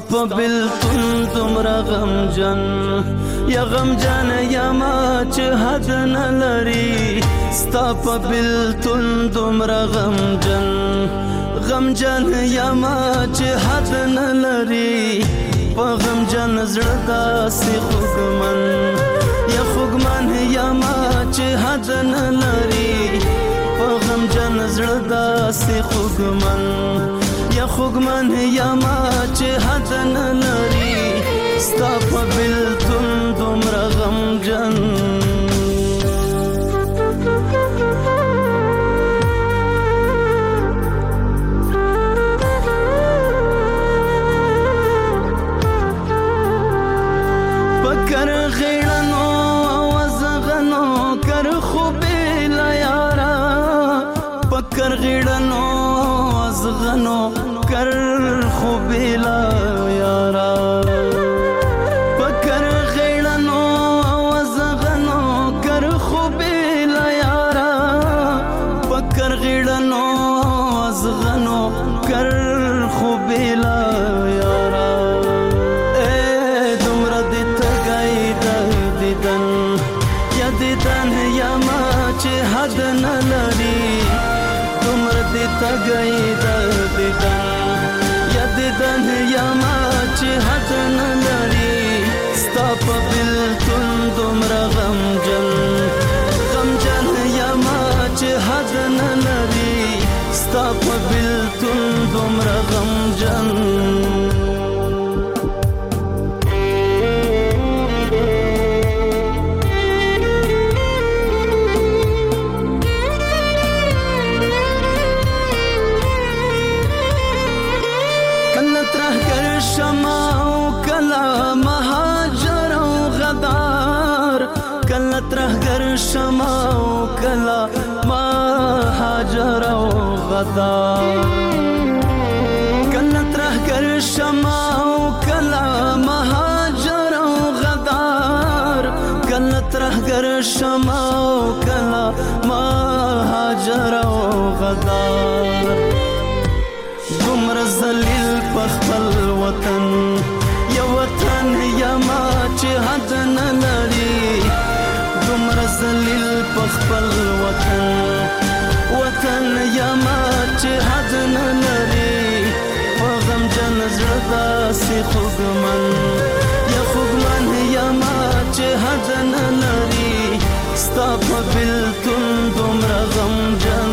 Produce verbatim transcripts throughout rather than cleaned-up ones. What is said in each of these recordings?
په بلتون دومره غمجن یا غمجن یما چې حد نه لري ستا په بلتون دومره غمجن غمجن یما چې حد نه لري په غمجن زړه داسې خوږمن یا خوږمن یما چې حد نه لري په غمجن زړه داسې خوږمن یا خوږمن یما چې حد نه لري ستا په بلتون دومره غمجن پکر غیړنو وزغنو کر خوبې لا یارا پکر غیړنو وزغنو کر خوبې لا یارا پکر غیړنو وزغنو کر خوبې لا یارا پکر غیړنو وزغنو کر خوبې لا یارا دیدن یما چې حد نه لري دومره دې تګی د دیدن یا دیدن یما چې حد نه لري ستا په بلتون دومره غمجن غمجن یما چې حد نه لري ستا په بلتون دومره غمجن ترهګر شمع او کلا مهاجر او غدار کله ترهګر شمع او کلا مهاجر او غدار کله ترهګر شمع او کلا مهاجر او غدار دومره ذلیل په خپل وطن یا وطن یما چې حد نه لري دومره ذلیل په خپل وطن وطن یما چې حد نه لري په غمجن زړه داسې خوږمن یا خوږمن یما چې حد نه لري ستا په بلتون دومره غمجن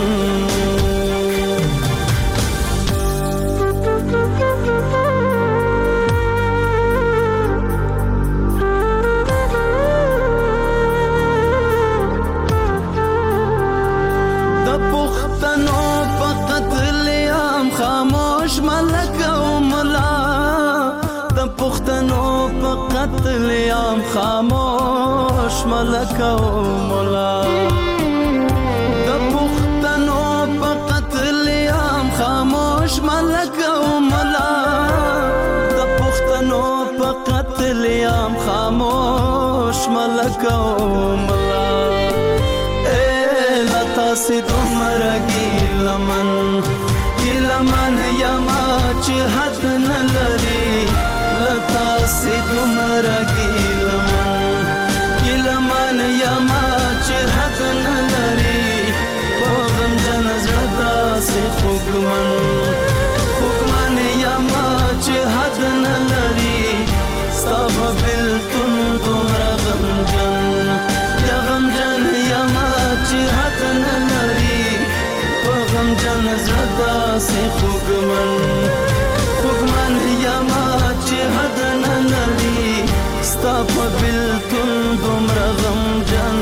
قتل یام خاموش ملک او مولا د پښتنو په قتل یام خاموش ملک او مولا د پښتنو په قتل یام خاموش ملک او مولا اے لتا سي دومره ګیلمن ګیلمن یما چې حد نه لري لتا سي دومره ګیلمن ګیلمن یما چې حد نه لري په غمجن زړه داسې خوږمن خوږمن یما چې حد نه لري ستا په بلتون دومره غمجن یا غمجن یما چې حد نه لري په غمجن زړه داسې خوږمن خوږمن یما چې حد نه لري ستا په بلتون دومره غمجن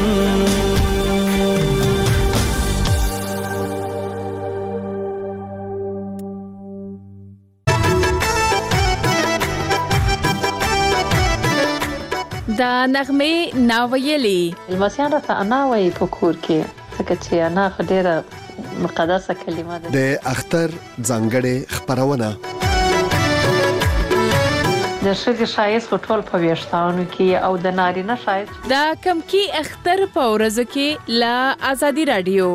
دا نغمې ناویلې لمسیان راته انا وایي په کور کې ځکه چې انا خو ډېره مقدسه کلمه ده. د اختر ځانګړې خپرونه د ښځې ښایست خو ټول په ویښتانو کې او د نارینه ښایست دا کم کې اختر په ورځو کې لا ازادي رادیو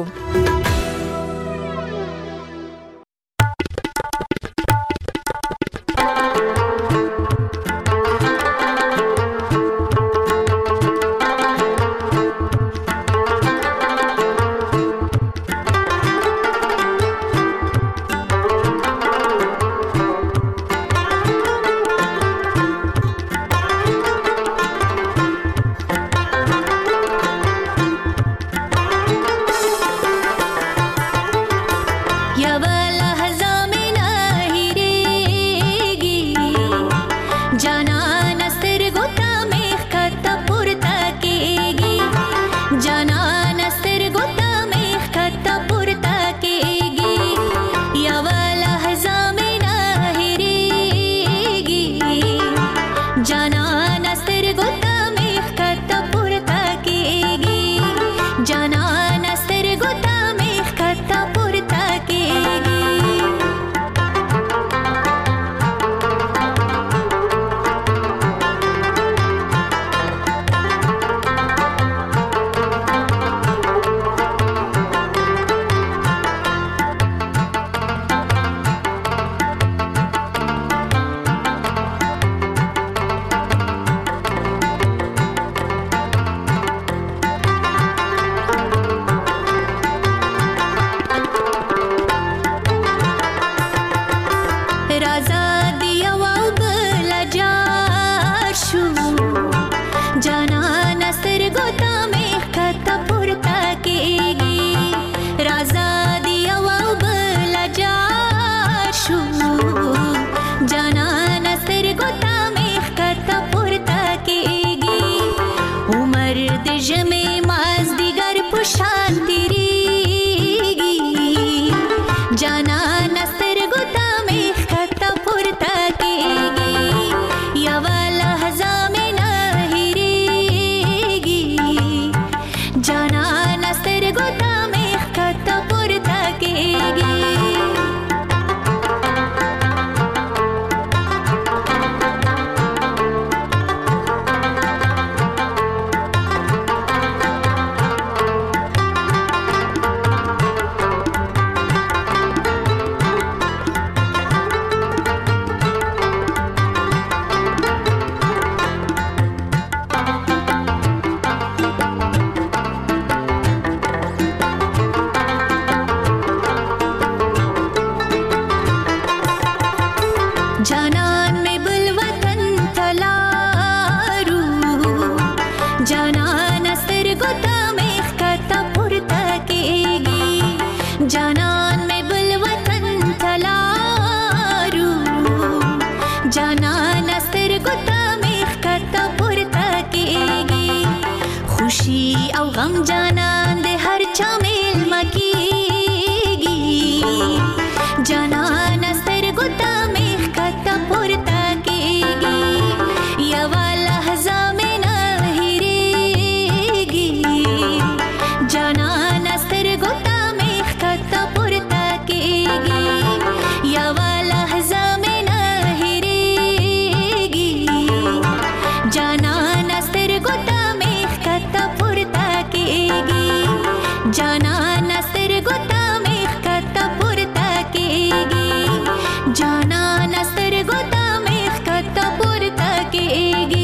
سترګو ته مې ښکته پورته کېږي خوشي او غم جانان د هر چا میلمه کېږي جانان سترګو ته مې ښکته پورته کېږي یوه لحظه مې نه هېرېږي جانان سترګو ته مې ښکته پورته کېږي یوه لحظه مې نه هېرېږي جانان سترګو ته مې ښکته پورته کېږي جانان سترګو ته مې ښکته پورته کېږي جانان سترګو ته مې ښکته پورته کېږي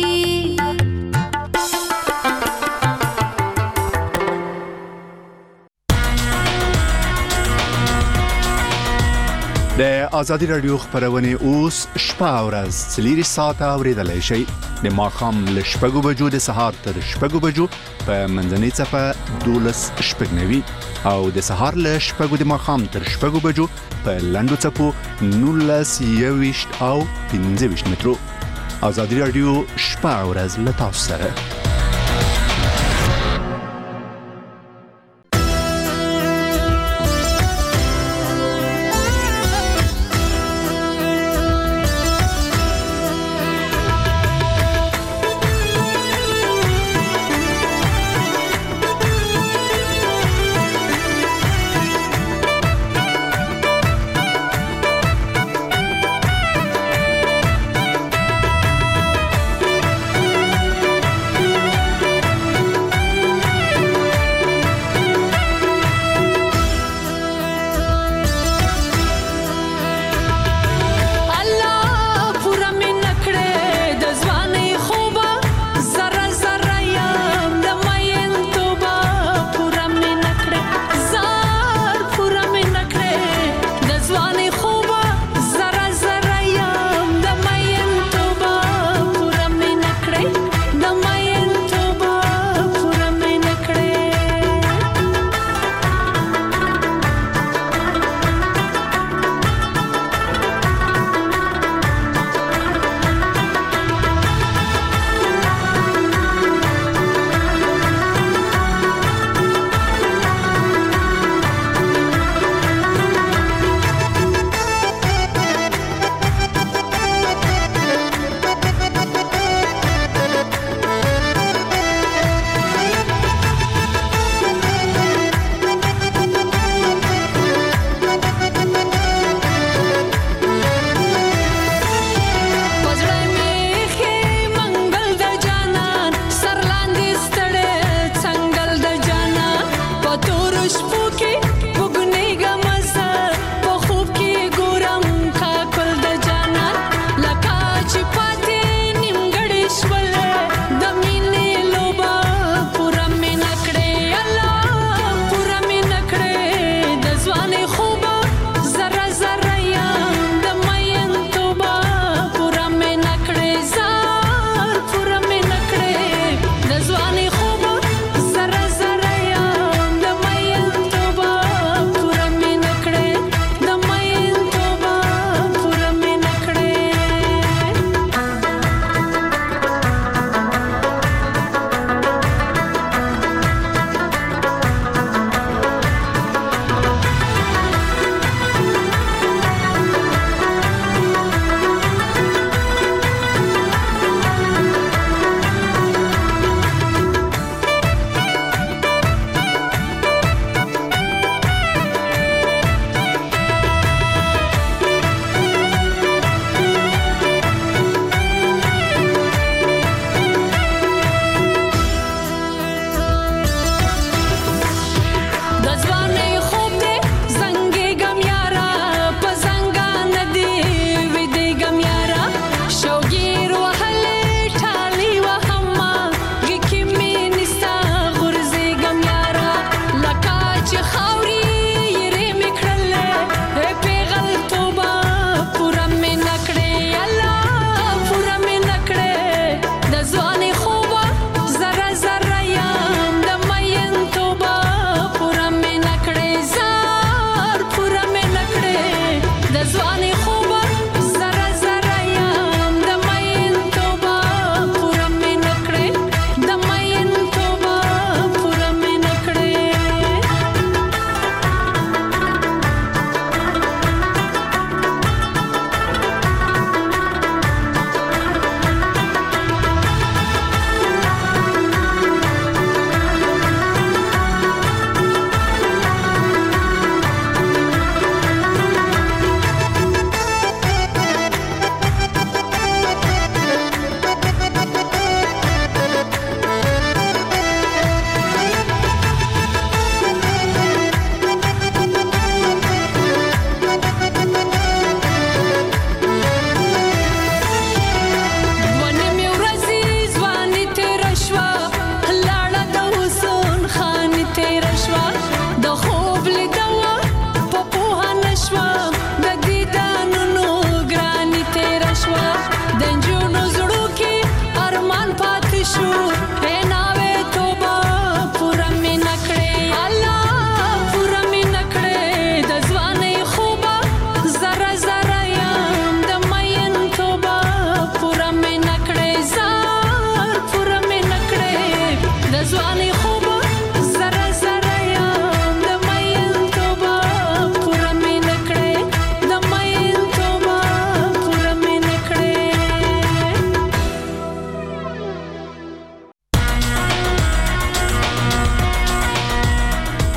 د ازادي رادیو خبرونه اوس شپه او ورځ څلور ساعته اوریدلای شئ د ماښام له شپږو بجو د سهار تر شپږو بجو په منځنۍ صفه دولس شپږنوي او د سهار له شپږو د ماښام تر شپږو بجو په لنډو څپو نولس یويشت او پنځه ویشت مترو ازادي رادیو شپه او ورځ له تاسو سره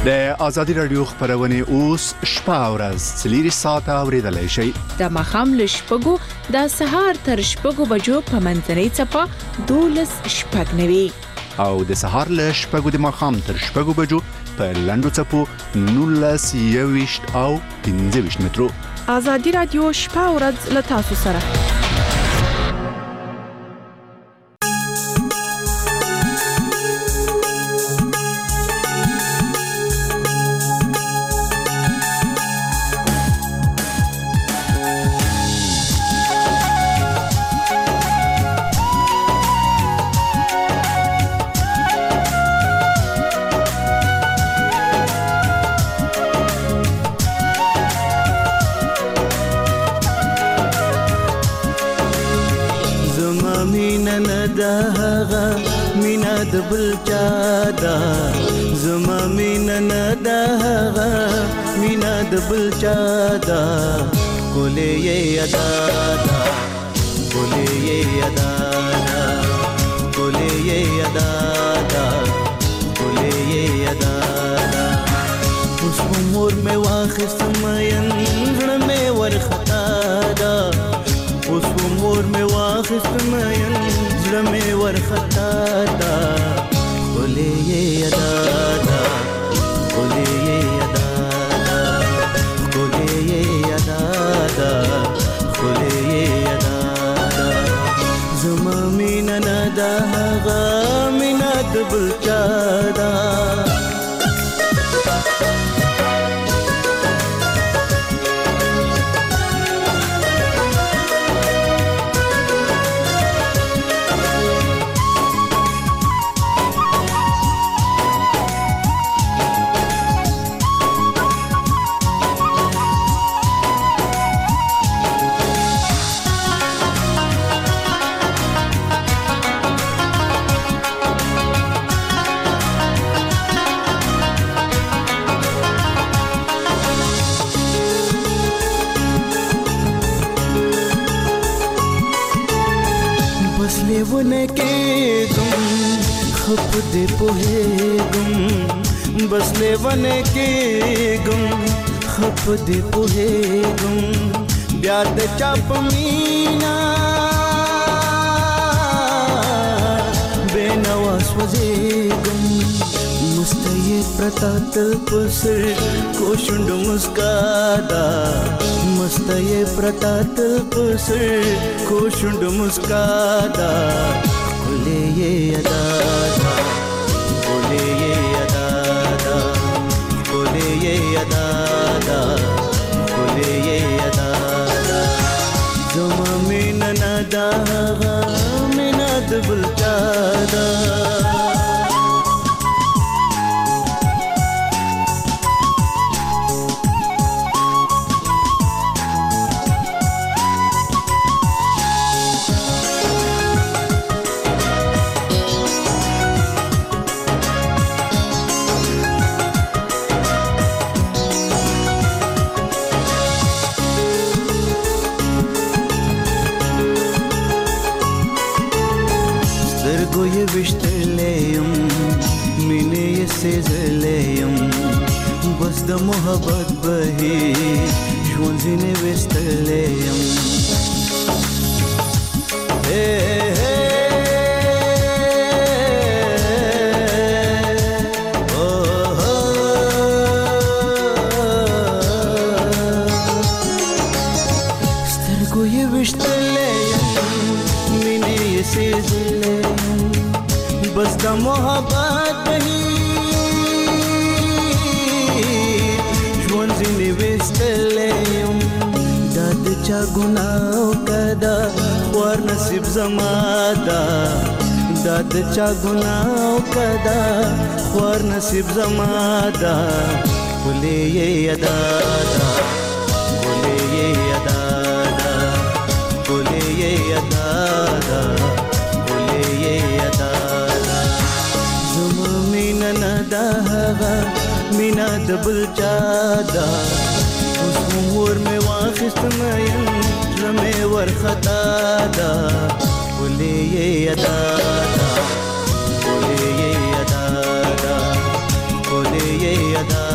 د ازادي رادیو خبرونه اوس شپه او ورځ څلوري ساعته اوریدلای شئ. د ماخام له شپږو د سهار تر شپږو بجو په منځنۍ چپه دولس شپږ نوي او د سهار له شپږو د ماخام تر شپږو بجو په لندو چپو نولس یويشت او پنځه ویشت مترو. ازادي رادیو شپه او ورځ له تاسو سره. بل چادا زما مینا ندا مینا دبل چادا کوله یې ادا دا کوله یې ادا دا کوله یې ادا دا کوله یې ادا دا اوس عمر مې واخستم ين مې ورختا دا اوس عمر مې واخستم ين مې ورختا دا کوله یې ادا دا کوله یې ادا دا کوله یې ادا دا کوله یې ادا دا زما مینا ندا غا مینا دبل چادا लेवने के गुम खप दे पोहे गुम बस लेवने के गुम खप दे पोहे गुम ब्याद चाप मीना बेनवास वजे गुम मुस्तये प्रतात पसर कोशुंड मुस्कादा मस्तये प्रतात पसर कोशुंड मुस्कादा कोले ये अदा दा कोले ये अदा दा कोले ये अदा दा कोले ये अदा दा जमा मीना नदा मीना दबल चादा ये विश्तलेयम मिने ये सेजलेयम बस द मोहब्बत बही ژوندونه विश्तलेयम हे हे ओ हो سترګو ये विश्तलेयम मिने ये सेजलेयम बस द मोहब्बत ही ژوندونه وستلیم داد چا ګناو کدا ور نصیب زمادا داد چا ګناو کدا ور نصیب زمادا کوله یې ادا دا کوله یې ادا دا کوله یې ادا دا کوله یې ادا مینا ندا غا مینا دبل چادا اوس عمر مې واخستم ين مې ورختا دا کوله یې ادا دا کوله یې ادا دا کوله یې ادا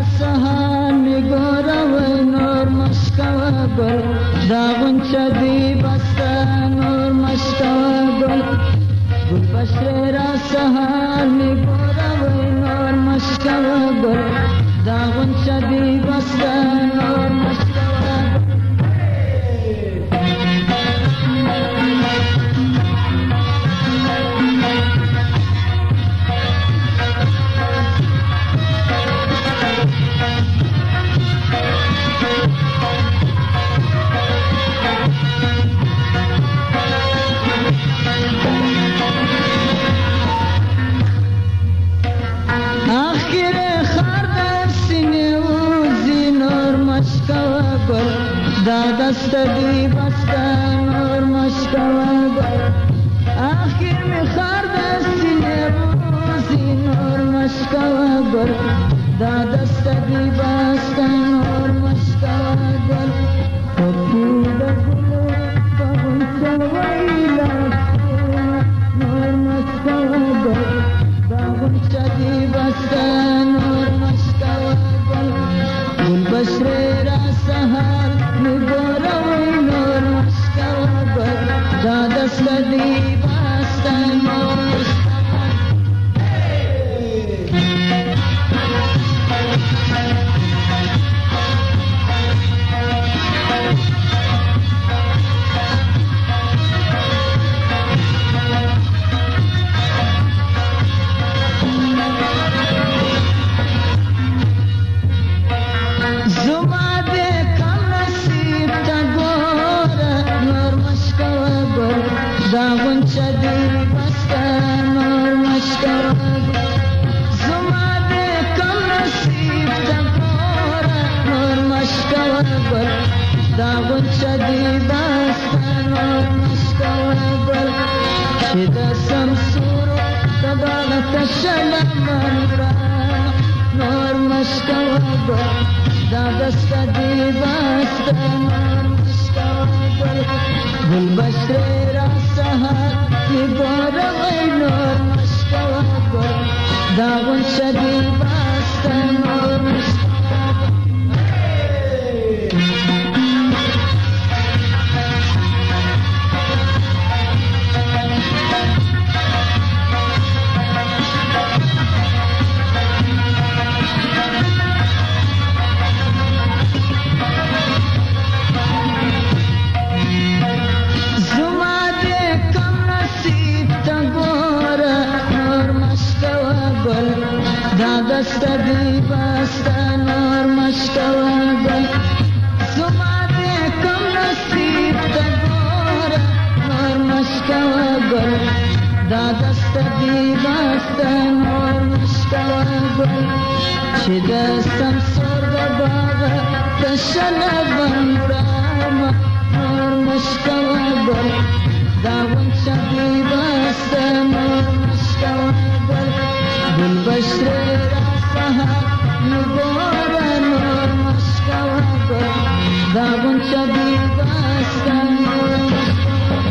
سهار میگوره و نور مشکوه گل دا غنچه دی بسته نور مشکوه گل گل بشر را سهار میگوره و نور مشکوه گل دا غنچه دی بسته نور مشکوه دا دست دی بسته نور مشکوه گل آخر می خرد سینه روزی نور مشکوه گل دا دست دی بسته نور مشکوه گل خودی بگلو بغنچه ویلا نور مشکوه گل دا غنچه دی بسته نور مشکوه گل گل بشر را سهار میگوره و نور مشکوه گل دا دست دی بسته نور دا غنچه دی بسته نور مشکوه زما دی کم نصیب تا گوره نور مشکوه گل دا غنچه دی بسته نور مشکوه گل چې د سمسورو د باغ تشله منګرانه نور مشکوه گل دا دسته دی بسته نور مشکوه گل گل بشر را سهار میگوره وی نور مشکوه گل دا غنچه دی بسته نور مشکوه دا دست دی بسته نور مشکوه گل زما دی کم نصیب تا گوره نور مشکوه گل دا دست دی بسته نور مشکوه گل چې د سمسور د باغ تشله بنګرامه نور مشکوه گل دا غنچه دی بسته نور مشکوه گل گل بشر را سهار میگوره نور مشکوه گل دا غنچه دی بسته نور مشکوه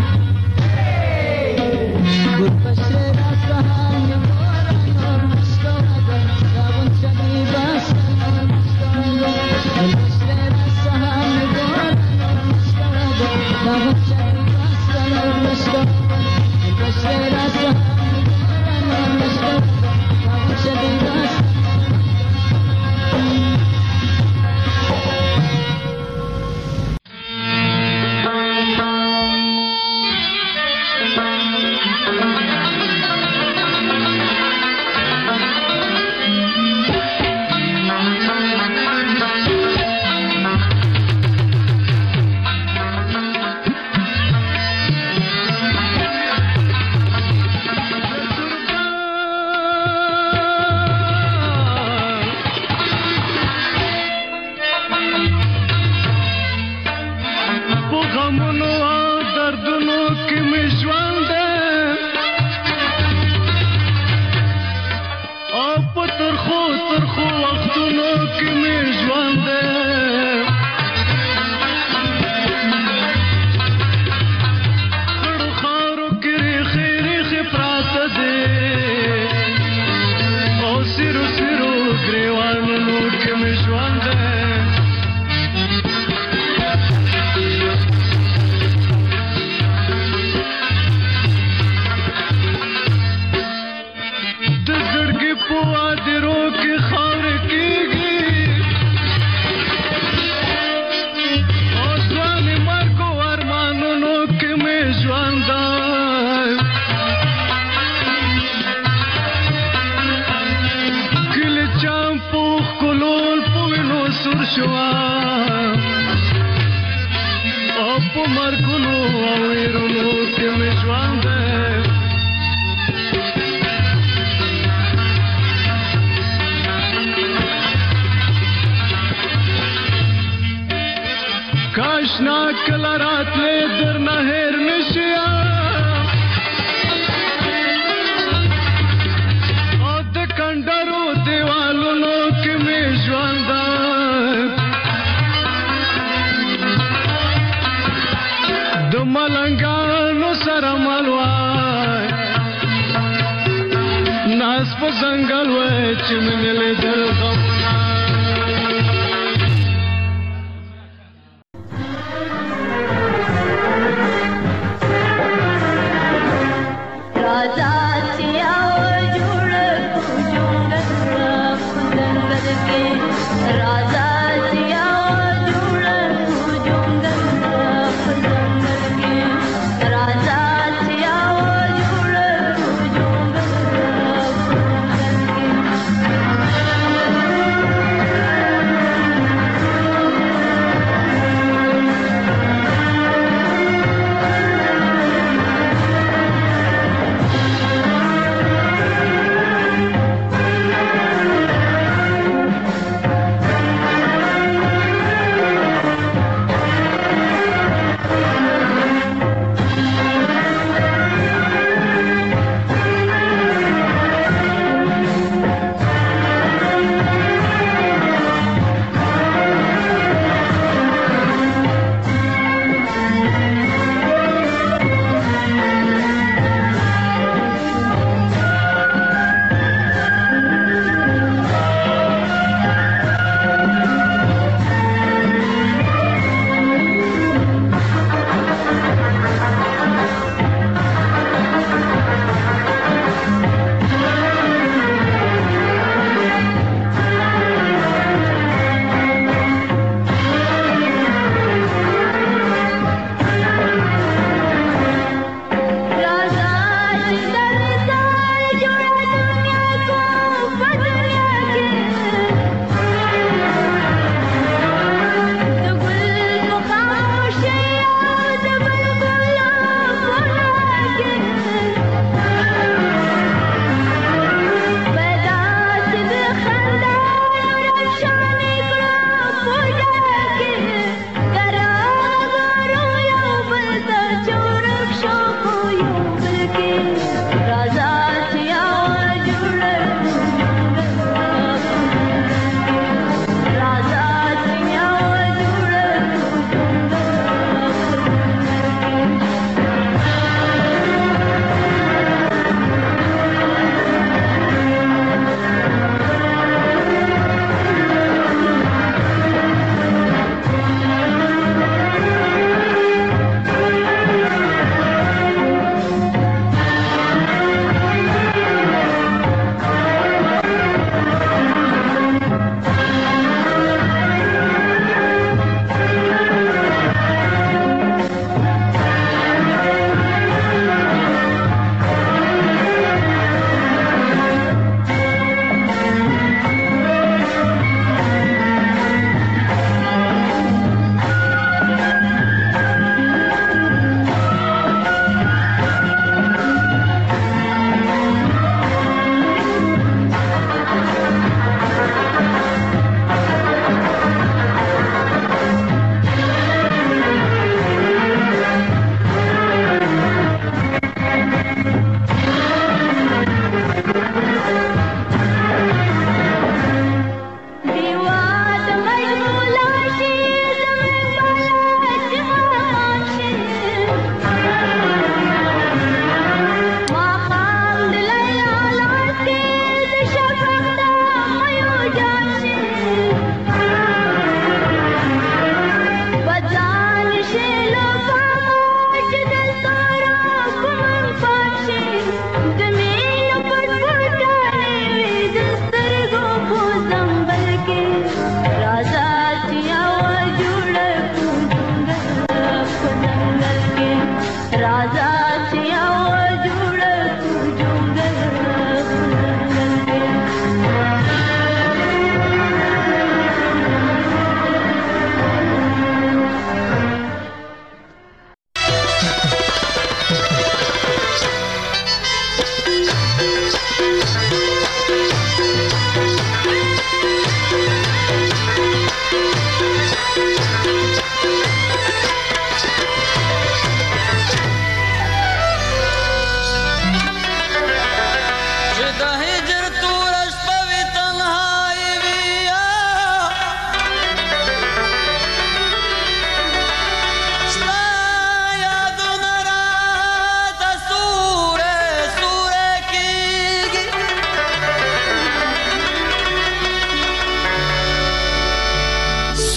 گل بشر را سهار میگوره نور مشکوه گل دا غنچه دی بسته نور مشکوه گل بشر را سهار میگوره نور مشکوه گل دا غنچه دی بسته نور مشکوه گل بشر را سهار میگوره نور مشکوه should be lost. Siru siru grevan nur ke ژوند د زړګي په وادرو کې خاورې کېږي او ځوانې مرګو ارمانونو کې مې ژوند کله چامپو ښکلول په وینو سور شوه او په مرګونو او ویرونو کې مې ژوند کاشنا کله راتلې درنه هېر نشي او د کنډرو دیوالونو کې مې ژوند د ملنګانو سره مل وای ناس په ځنګل وای چې مې لیدل غمونه Raja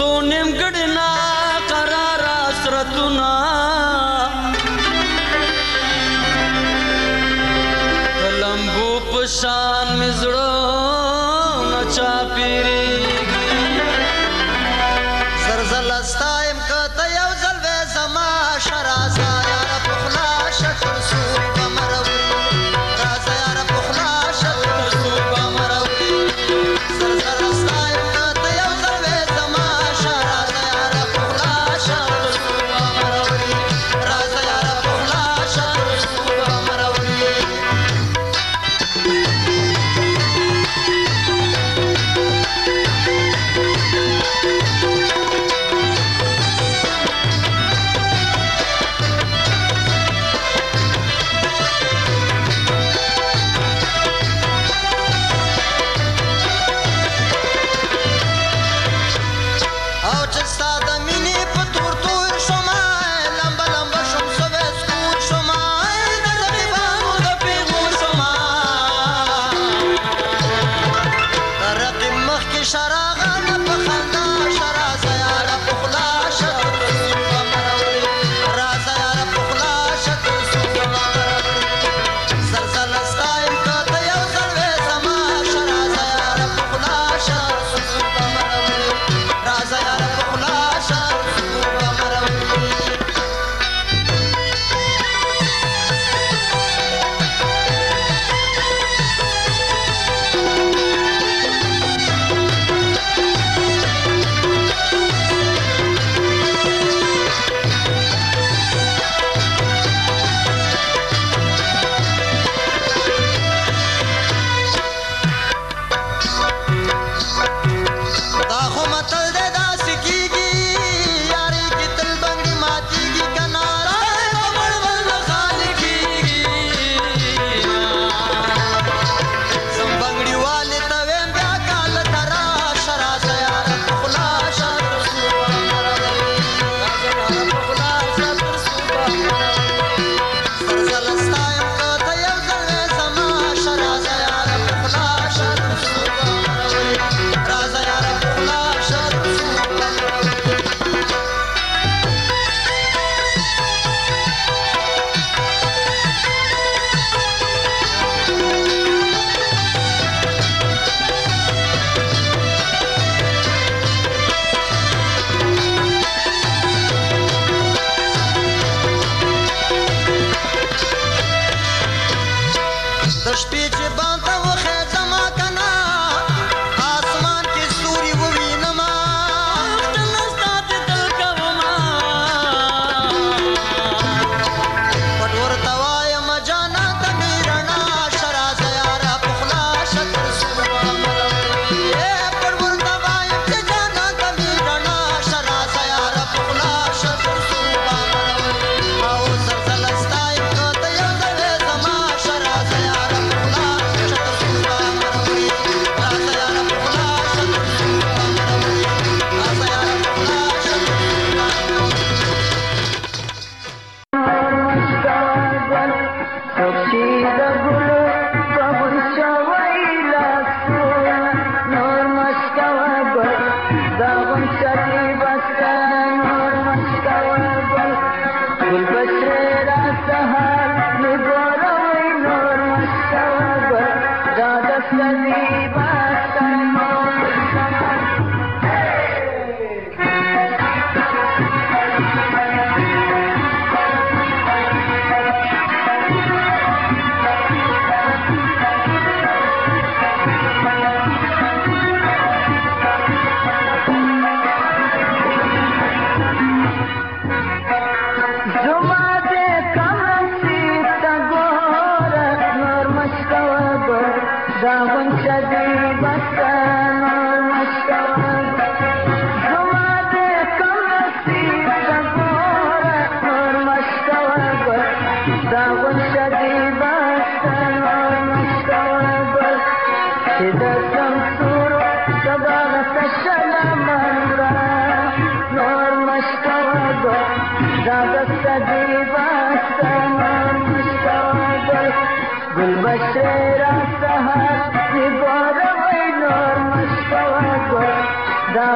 سو نیمګړي نا قرار حسرتونه د لمبو په شان مې زړه نه چاپېرېږي زلزله ستایم که ته یو ځل وې زما شه راځه یاره په خوله شه تر څو به مه راوړي راځه یاره په خوله شه تر څو به مه راوړي زلزله ستایم که ته یو ځل وې زما شه راځه یاره په خوله شه تر څو به مه راوړي راځه یاره په خوله شه تر څو به مه راوړي That was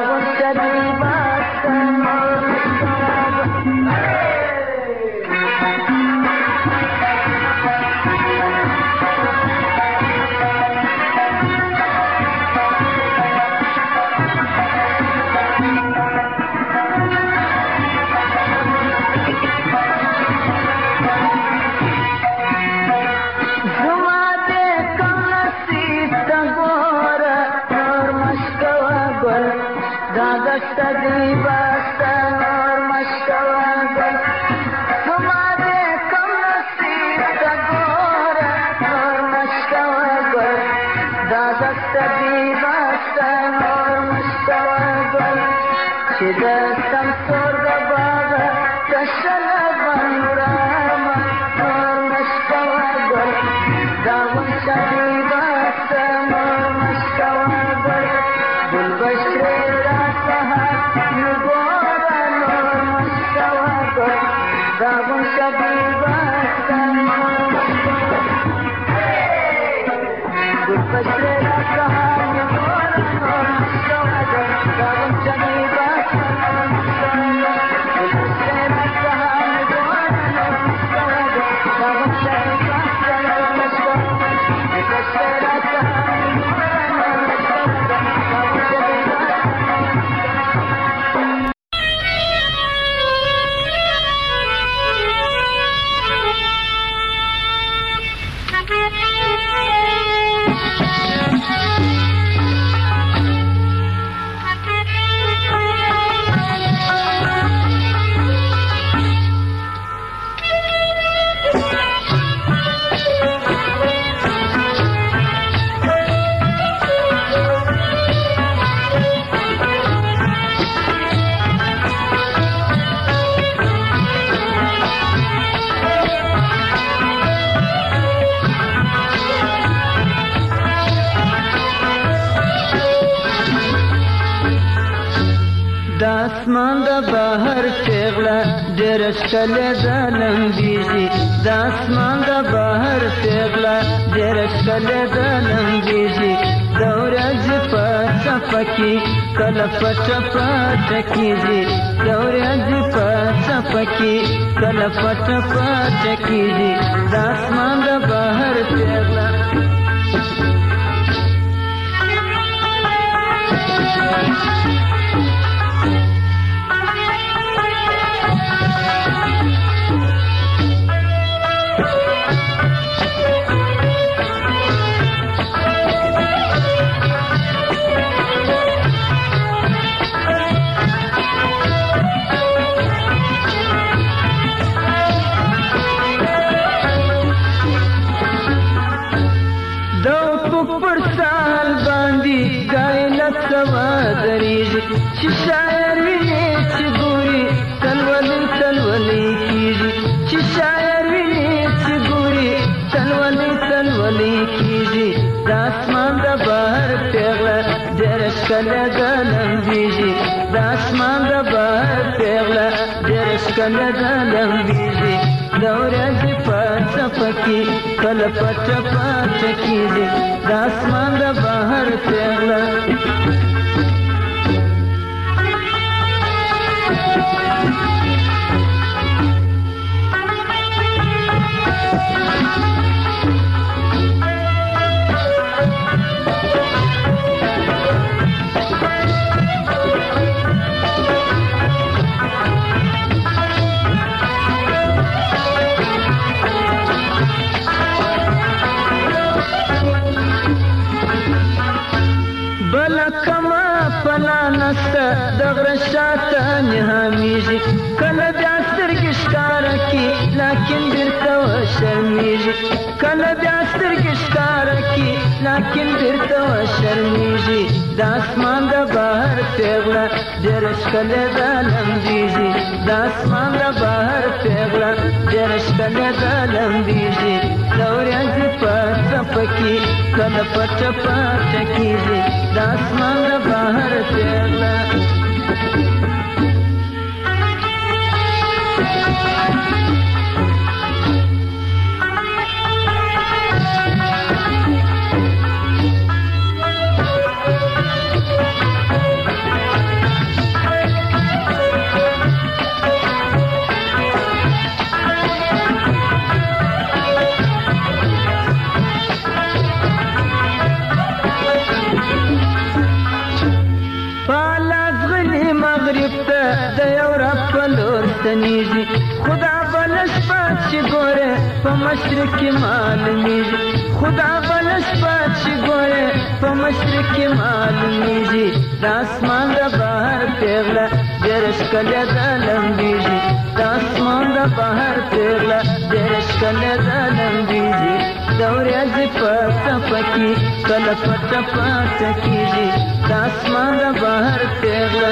داسمان د بهر پیغله ډېر ښکلې ده لمبېږي داسمان د بهر پیغله ډېر ښکلې ده لمبېږي د ورځې په څپه کې کله پټه پټه کېږي د ورځې په څپه کې کله پټه پټه کېږي داسمان د بهر پیغله چې شاعر ویني چې ګوري تلولي تلولي کېږي چې شاعر ویني چې ګوري تلولي تلولي کېږي د اسمان د بهر پیغله ډېره ښکلې ده لمبېږي د اسمان د بهر پیغله ډېره ښکلې ده لمبېږي د ورځې په څپه کې کله پټه پټه کېږي د اسمان د بهر پیغله د غره شاته نهامیږي کله بیا سترګې ښکاره کړي لاکن بېرته وشرمېږي کله بیا سترګې ښکاره کړي لاکن بېرته وشرمېږي د اسمان د بهر پیغله ډېره ښکلې ده لمبېږي د اسمان د بهر پیغله ډېره ښکلې ده لمبېږي د ورځې په څپه کې کله پټه پټه کېږي د اسمان د بهر پیغله مغرب ته د یو رب په لور ستنېږي خدا بله شپه چې ګورې په مشرق کې معلومېږي خدا بله شپه چې ګورې په مشرق کې معلومېږي د اسمان د بهر پیغله ډېره ښکلې ده لمبېږي د اسمان د بهر پیغله ډېره ښکلې ده لمبېږي د ورځې په څپه کې کله پټه پټه کېږي د اسمان د بهر پیغله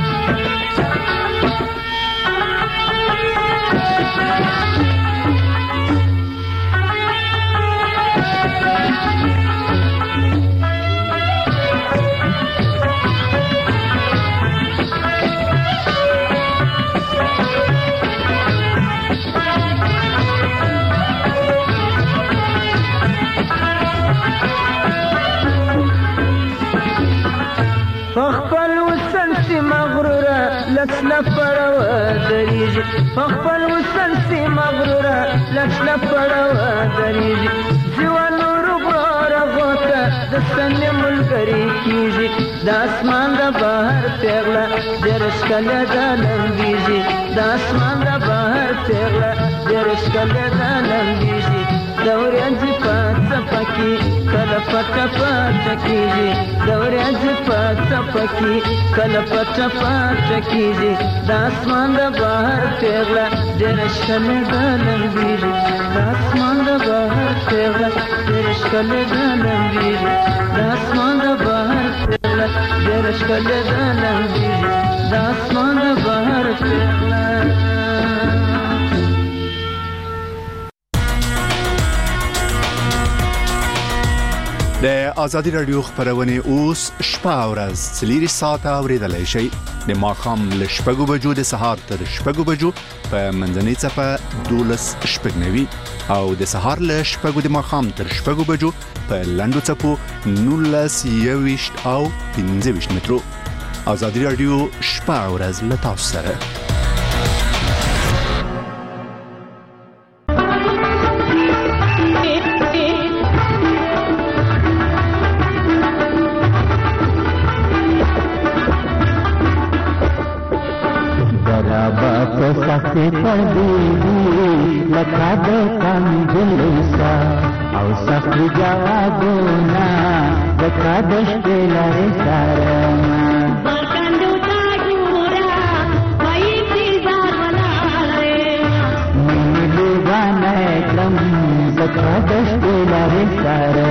فخپل وصل سی مغروره لس لپړه ودرېږي فخپل وصل سی مغروره لس لپړه ودرېږي زیوا نورو غورغو ته د سنې ملګري کېږي د اسمان د بهر پیغله ډېره ښکلې ده لمبېږي د اسمان د بهر پیغله ډېره ښکلې ده لمبېږي د ورځې په څپه کې کله پټه پټه کېږي د ورځې په څپه کې کله پټه پټه کېږي د اسمان د بهر پیغله ډېره ښکلې ده لمبېږي د اسمان د بهر پیغله ډېره ښکلې ده لمبېږي د اسمان د بهر پیغله ډېره ښکلې ده لمبېږي د اسمان د بهر پیغله د ازادي رادیو خبرونه اوس شپه او ورځ څلور ساعته اوریدلای شئ د ماښام له شپږو بجو د سهار تر شپږو بجو په منځنۍ څپه دولس شپږنوي او د سهار له شپږو د ماښام تر شپږو بجو په لنډو څپو نولس یوویشت او پنځه ویشت مترو. ازادي رادیو شپه او ورځ له تاسو سره. سخت پردی لکه د کنجلسا او سخت جوابونه لکه د شپې لارې سره برکندو تا جوړه وای انتظار ولاړې مې لیوانه کړم لکه د شپې لارې سره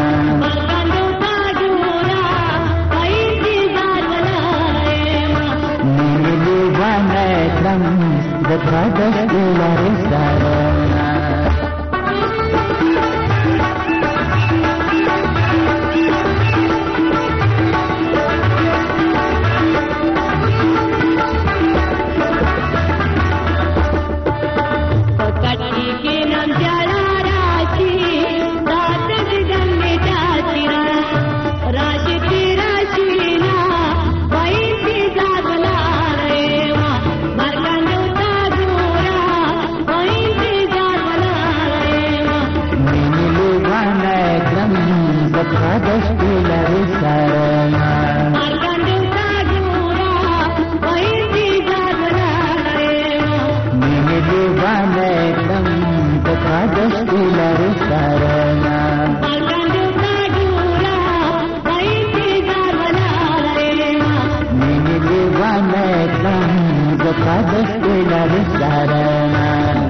the brothers de la restaurana pakati ke nam jala rashi raat digan me jatira rashi tira shina vai intizar bala rahe barkando Kadas pilari sarana Markandu tajura Vaiti jadvarayema Mini divane kam Kadas pilari sarana Markandu tajura Vaiti jadvarayema Mini divane kam Kadas pilari sarana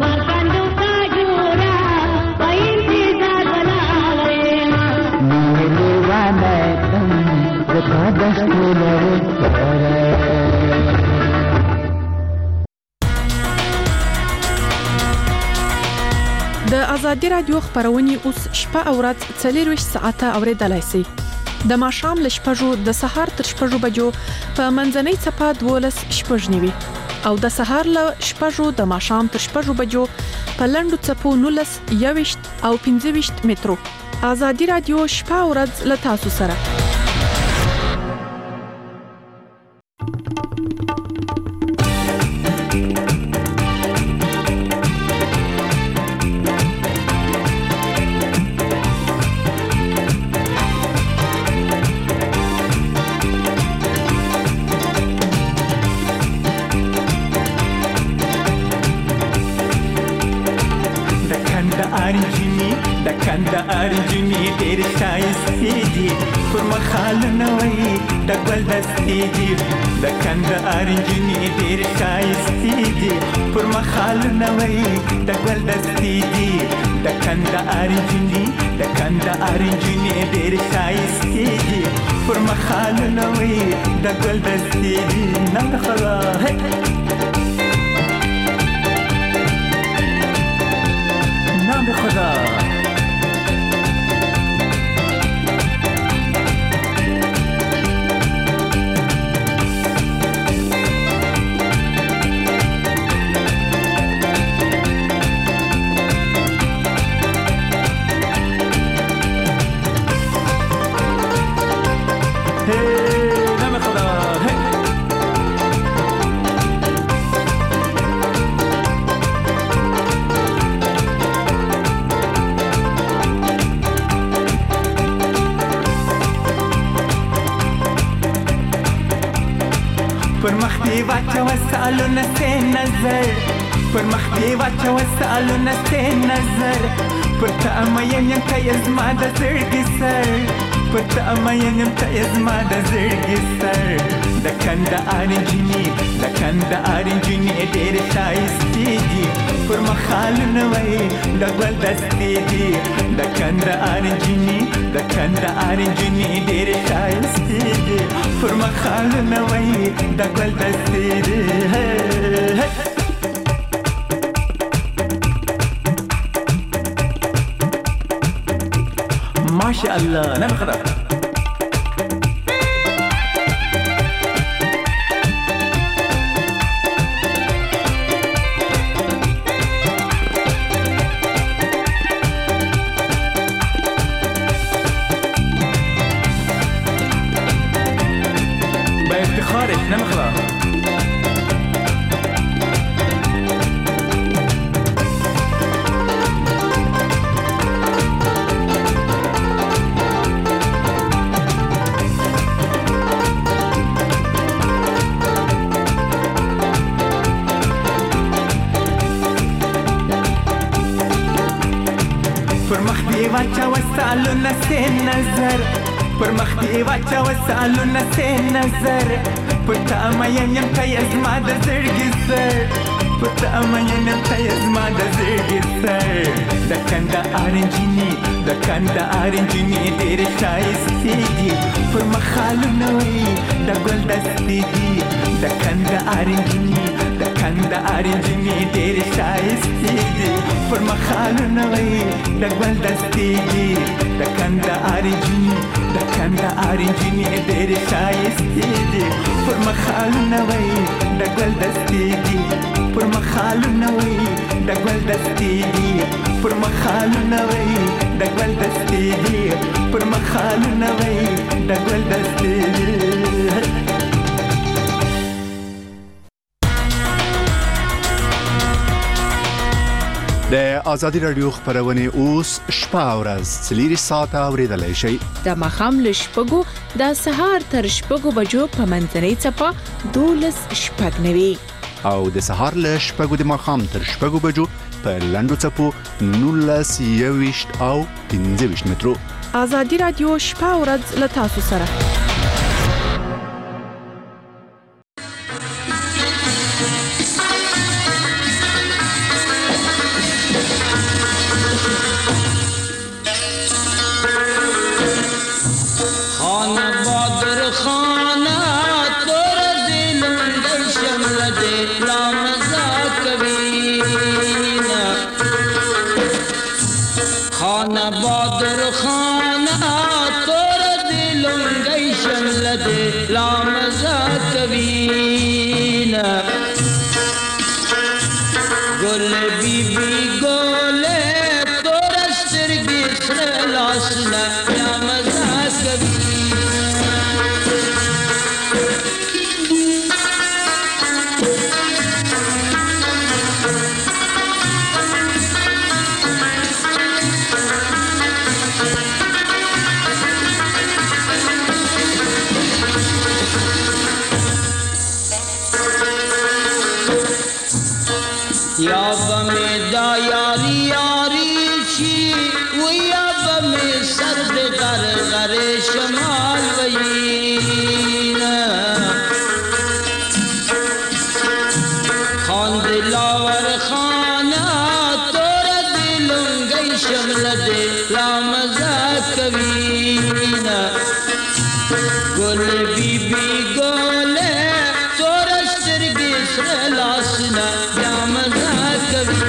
د ازادي رادیو خبرونه اوس شپه او ورځ څلور ساعته اوریدلای شئ د ماښام له شپږو د سهار تر شپږو بجو په منځنۍ څپه دولس شپږنوي او د سهار له شپږو د ماښام تر شپږو بجو په لنډو څپو نولس یوویشت او پنځه ویشت مترو. ازادي رادیو شپه او ورځ له تاسو سره. کندهار نجونې ډېرې ښایستې دي پر مخالونه وایي د ګل دستې دي د کندهار نجونې ډېرې ښایستې دي پر مخالونه وایي د ګل دستې دي د کندهار نجونې د کندهار نجونې ډېرې ښایستې دي پر مخالونه وایي د ګل دستې دي نام خدا نام خدا پر مخ دی واچوه سالونه سه نظر پر مخ دی واچوه سالونه سه نظر پر تا امایم یم که زما د زړګي سر پر تا امایم یم که زما د زړګي سر د کندهار نجونې د کندهار نجونې ډېرې ښایستې دي پر مخالونه وایي د ګل دستې دي د کندهار نجونې د کندهار نجونې ډېرې ښایستې دي پر مخالونه وایي د ګل دستې دي ماشاءالله نام خدا بافتخارك نام خدا پر مخ دی واچوه سالونه سه نظر پر مخ دی واچوه سالونه سه نظر پر تا امایم یم که زما د زړګي سر پر تا امایم یم که زما د زړګي سر د کندهار نجونې د کندهار نجونې ډېرې ښایستې دي پر مخالونه وایي د ګل دستې دي د کندهار نجونې د کندهار نجونې ډېرې ښایستې دي پر مخالونه وایي د ګل دستې دي د کندهار نجونې د کندهار نجونې ډېرې ښایستې دي پر مخالونه وایي د ګل دستې دي پر مخالونه وایي د ګل دستې دي پر مخالونه وایي د ګل دستې دي پر مخالونه وایي د ګل دستې دي د ازادي رادیو خبرونه اوس شپه او ورځ څلور ساعته اوریدلای شئ د ماښام له شپږو د سهار تر شپږو بجو په منځنۍ څپه دولس شپږ نوي او د سهار له شپږو د ماښام تر شپږو بجو په لنډو څپو نولس یوویشت او پنځه ویشت مترو ازادي رادیو شپه او ورځ له تاسو سره یا بمیدا یاری یاری چی ویا دلاور خانه تور دلونګي شمل دې لا مزه کوي نه ګل بي بي ګل تور سترګې سره لاسونه لا مزه کوي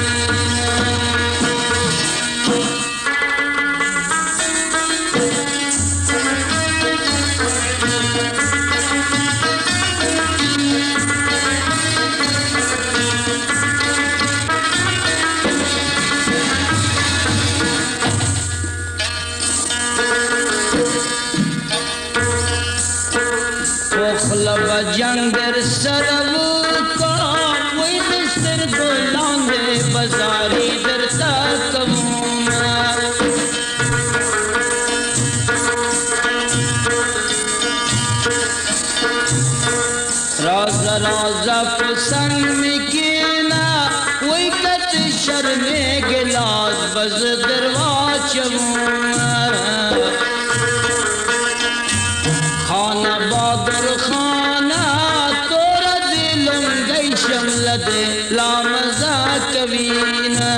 جنگ در سرو کا وی دستر گلان دے بزاری در تاکمونا راز رازا پسنگ مکینا وی کت شرم گلاس بز درواچمونا خانہ بادر خانہ تورا دلونگئی شمل دے لا مزا کوینا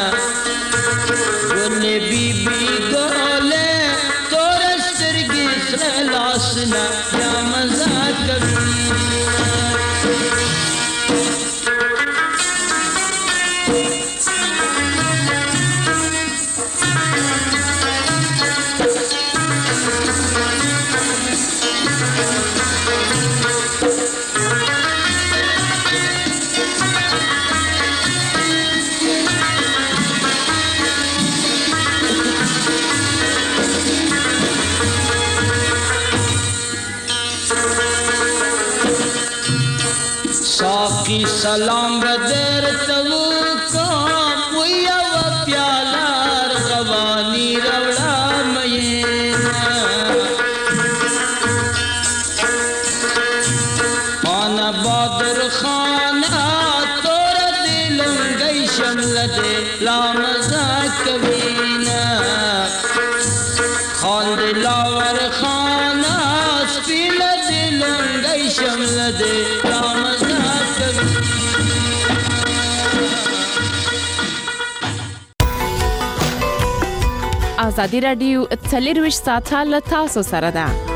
گل بی بی گولے تورا سرگی سر لاسنا لا مزا کوینا साकी सलाम बदर तवु काम वया व प्याला रवानी रवड़ा मयेना खाना बदर खाना तोरा दिलंगई शमल दे ला मजा कवीना खान दिलावर खाना स्पील दिलंगई शमल दे ला मजा ازادي رادیو څلور ویشت ساعته له تاسو سره ده.